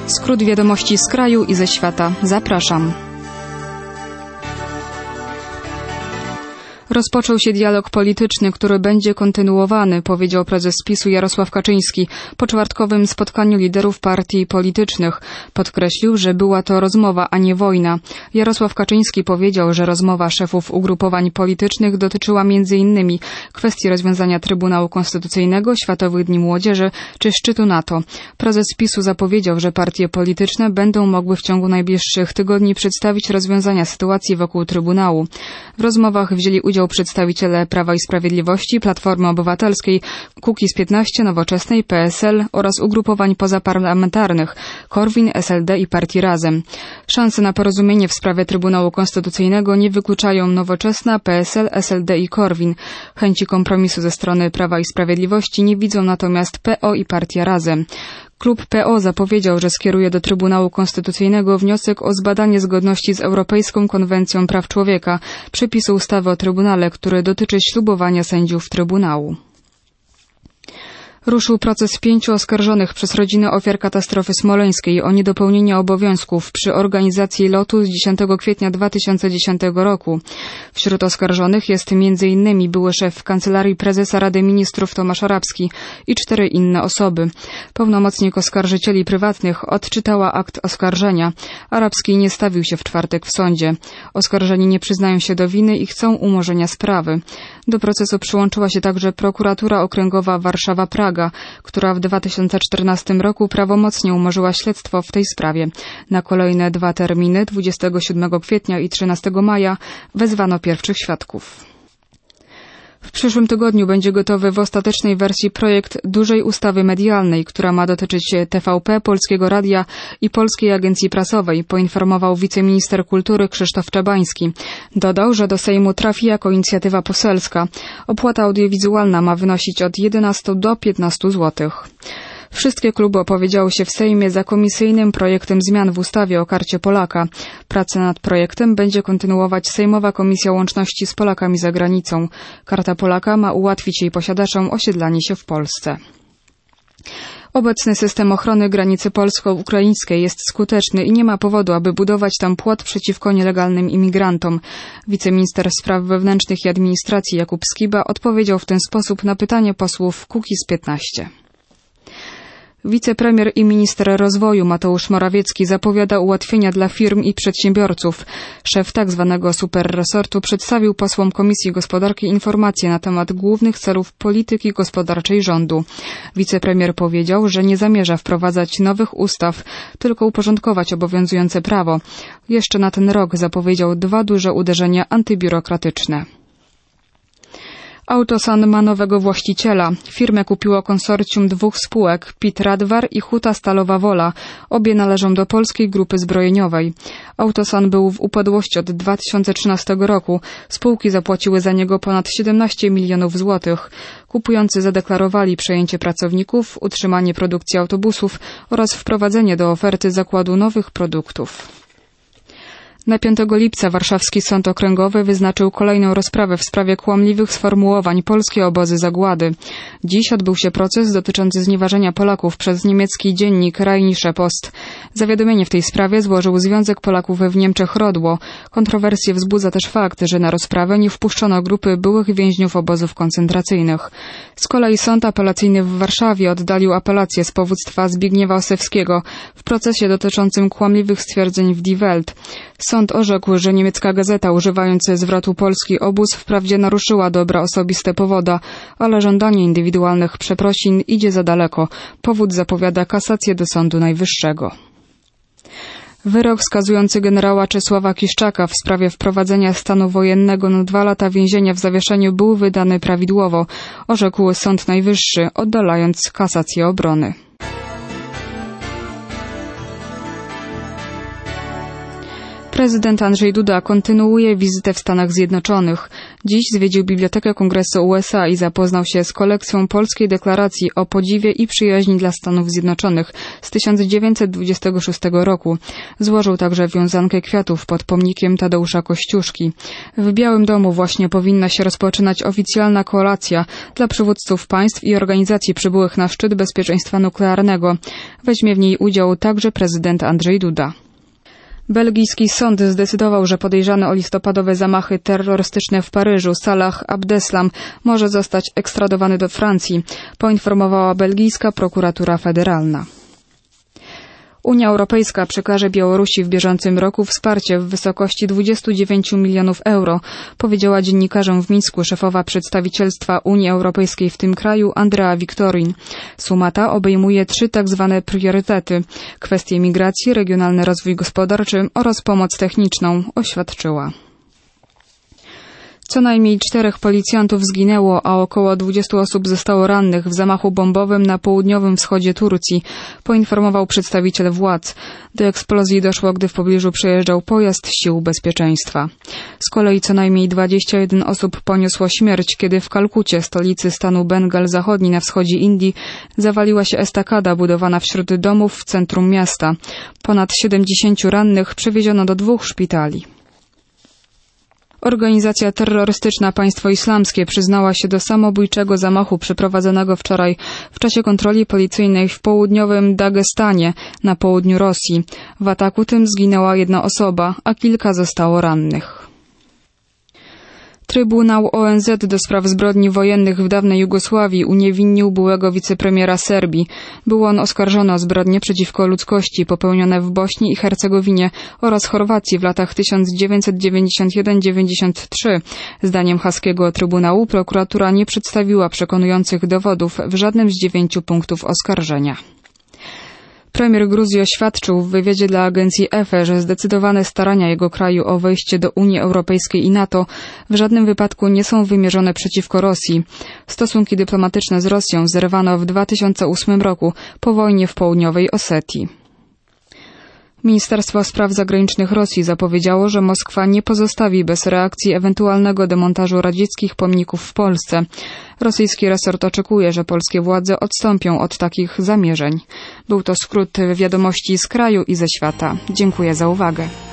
Skrót wiadomości z kraju i ze świata. Zapraszam. Rozpoczął się dialog polityczny, który będzie kontynuowany, powiedział prezes PiS-u Jarosław Kaczyński po czwartkowym spotkaniu liderów partii politycznych. Podkreślił, że była to rozmowa, a nie wojna. Jarosław Kaczyński powiedział, że rozmowa szefów ugrupowań politycznych dotyczyła m.in. kwestii rozwiązania Trybunału Konstytucyjnego, Światowych Dni Młodzieży czy szczytu NATO. Prezes PiS-u zapowiedział, że partie polityczne będą mogły w ciągu najbliższych tygodni przedstawić rozwiązania sytuacji wokół Trybunału. W rozmowach wzięli udział przedstawiciele Prawa i Sprawiedliwości, Platformy Obywatelskiej, Kukiz15, Nowoczesnej, PSL oraz ugrupowań pozaparlamentarnych Korwin, SLD i Partii Razem. Szanse na porozumienie w sprawie Trybunału Konstytucyjnego nie wykluczają Nowoczesna, PSL, SLD i Korwin. Chęci kompromisu ze strony Prawa i Sprawiedliwości nie widzą natomiast PO i Partia Razem. Klub PO zapowiedział, że skieruje do Trybunału Konstytucyjnego wniosek o zbadanie zgodności z Europejską Konwencją Praw Człowieka przepisu ustawy o Trybunale, który dotyczy ślubowania sędziów Trybunału. Ruszył proces 5 oskarżonych przez rodziny ofiar katastrofy smoleńskiej o niedopełnienie obowiązków przy organizacji lotu z 10 kwietnia 2010 roku. Wśród oskarżonych jest m.in. były szef Kancelarii Prezesa Rady Ministrów Tomasz Arabski i 4 inne osoby. Pełnomocnik oskarżycieli prywatnych odczytała akt oskarżenia. Arabski nie stawił się w czwartek w sądzie. Oskarżeni nie przyznają się do winy i chcą umorzenia sprawy. Do procesu przyłączyła się także Prokuratura Okręgowa Warszawa-Praga, która w 2014 roku prawomocnie umorzyła śledztwo w tej sprawie. Na kolejne 2 terminy, 27 kwietnia i 13 maja, wezwano pierwszych świadków. W przyszłym tygodniu będzie gotowy w ostatecznej wersji projekt dużej ustawy medialnej, która ma dotyczyć TVP, Polskiego Radia i Polskiej Agencji Prasowej, poinformował wiceminister kultury Krzysztof Czabański. Dodał, że do Sejmu trafi jako inicjatywa poselska. Opłata audiowizualna ma wynosić od 11 do 15 zł. Wszystkie kluby opowiedziały się w Sejmie za komisyjnym projektem zmian w ustawie o Karcie Polaka. Pracę nad projektem będzie kontynuować Sejmowa Komisja Łączności z Polakami za granicą. Karta Polaka ma ułatwić jej posiadaczom osiedlanie się w Polsce. Obecny system ochrony granicy polsko-ukraińskiej jest skuteczny i nie ma powodu, aby budować tam płot przeciwko nielegalnym imigrantom. Wiceminister Spraw Wewnętrznych i Administracji Jakub Skiba odpowiedział w ten sposób na pytanie posłów Kukiz15. Wicepremier i minister rozwoju Mateusz Morawiecki zapowiada ułatwienia dla firm i przedsiębiorców. Szef tzw. superresortu przedstawił posłom Komisji Gospodarki informacje na temat głównych celów polityki gospodarczej rządu. Wicepremier powiedział, że nie zamierza wprowadzać nowych ustaw, tylko uporządkować obowiązujące prawo. Jeszcze na ten rok zapowiedział 2 duże uderzenia antybiurokratyczne. Autosan ma nowego właściciela. Firmę kupiło konsorcjum 2 spółek, PIT Radwar i Huta Stalowa Wola. Obie należą do Polskiej Grupy Zbrojeniowej. Autosan był w upadłości od 2013 roku. Spółki zapłaciły za niego ponad 17 milionów złotych. Kupujący zadeklarowali przejęcie pracowników, utrzymanie produkcji autobusów oraz wprowadzenie do oferty zakładu nowych produktów. Na 5 lipca warszawski sąd okręgowy wyznaczył kolejną rozprawę w sprawie kłamliwych sformułowań Polskie obozy zagłady. Dziś odbył się proces dotyczący znieważenia Polaków przez niemiecki dziennik Rheinische Post. Zawiadomienie w tej sprawie złożył Związek Polaków w Niemczech Rodło. Kontrowersję wzbudza też fakt, że na rozprawę nie wpuszczono grupy byłych więźniów obozów koncentracyjnych. Z kolei sąd apelacyjny w Warszawie oddalił apelację z powództwa Zbigniewa Osewskiego w procesie dotyczącym kłamliwych stwierdzeń w Die Welt. Sąd orzekł, że niemiecka gazeta, używając zwrotu polski obóz, wprawdzie naruszyła dobra osobiste powoda, ale żądanie indywidualnych przeprosin idzie za daleko. Powód zapowiada kasację do Sądu Najwyższego. Wyrok skazujący generała Czesława Kiszczaka w sprawie wprowadzenia stanu wojennego na 2 lata więzienia w zawieszeniu był wydany prawidłowo, orzekł Sąd Najwyższy, oddalając kasację obrony. Prezydent Andrzej Duda kontynuuje wizytę w Stanach Zjednoczonych. Dziś zwiedził Bibliotekę Kongresu USA i zapoznał się z kolekcją Polskiej Deklaracji o podziwie i przyjaźni dla Stanów Zjednoczonych z 1926 roku. Złożył także wiązankę kwiatów pod pomnikiem Tadeusza Kościuszki. W Białym Domu właśnie powinna się rozpoczynać oficjalna kolacja dla przywódców państw i organizacji przybyłych na szczyt bezpieczeństwa nuklearnego. Weźmie w niej udział także prezydent Andrzej Duda. Belgijski sąd zdecydował, że podejrzany o listopadowe zamachy terrorystyczne w Paryżu Salah Abdeslam może zostać ekstradowany do Francji, poinformowała belgijska prokuratura federalna. Unia Europejska przekaże Białorusi w bieżącym roku wsparcie w wysokości 29 milionów euro, powiedziała dziennikarzom w Mińsku szefowa przedstawicielstwa Unii Europejskiej w tym kraju Andrea Victorin. Suma ta obejmuje 3 tzw. priorytety: kwestie migracji, regionalny rozwój gospodarczy oraz pomoc techniczną, oświadczyła. Co najmniej 4 policjantów zginęło, a około 20 osób zostało rannych w zamachu bombowym na południowym wschodzie Turcji, poinformował przedstawiciel władz. Do eksplozji doszło, gdy w pobliżu przejeżdżał pojazd sił bezpieczeństwa. Z kolei co najmniej 21 osób poniosło śmierć, kiedy w Kalkucie, stolicy stanu Bengal Zachodni na wschodzie Indii, zawaliła się estakada budowana wśród domów w centrum miasta. Ponad 70 rannych przewieziono do 2 szpitali. Organizacja terrorystyczna Państwo Islamskie przyznała się do samobójczego zamachu przeprowadzonego wczoraj w czasie kontroli policyjnej w południowym Dagestanie na południu Rosji. W ataku tym zginęła 1 osoba, a kilka zostało rannych. Trybunał ONZ do spraw zbrodni wojennych w dawnej Jugosławii uniewinnił byłego wicepremiera Serbii. Był on oskarżony o zbrodnie przeciwko ludzkości popełnione w Bośni i Hercegowinie oraz Chorwacji w latach 1991-93. Zdaniem haskiego Trybunału prokuratura nie przedstawiła przekonujących dowodów w żadnym z 9 punktów oskarżenia. Premier Gruzji oświadczył w wywiadzie dla agencji EFE, że zdecydowane starania jego kraju o wejście do Unii Europejskiej i NATO w żadnym wypadku nie są wymierzone przeciwko Rosji. Stosunki dyplomatyczne z Rosją zerwano w 2008 roku po wojnie w południowej Osetii. Ministerstwo Spraw Zagranicznych Rosji zapowiedziało, że Moskwa nie pozostawi bez reakcji ewentualnego demontażu radzieckich pomników w Polsce. Rosyjski resort oczekuje, że polskie władze odstąpią od takich zamierzeń. Był to skrót wiadomości z kraju i ze świata. Dziękuję za uwagę.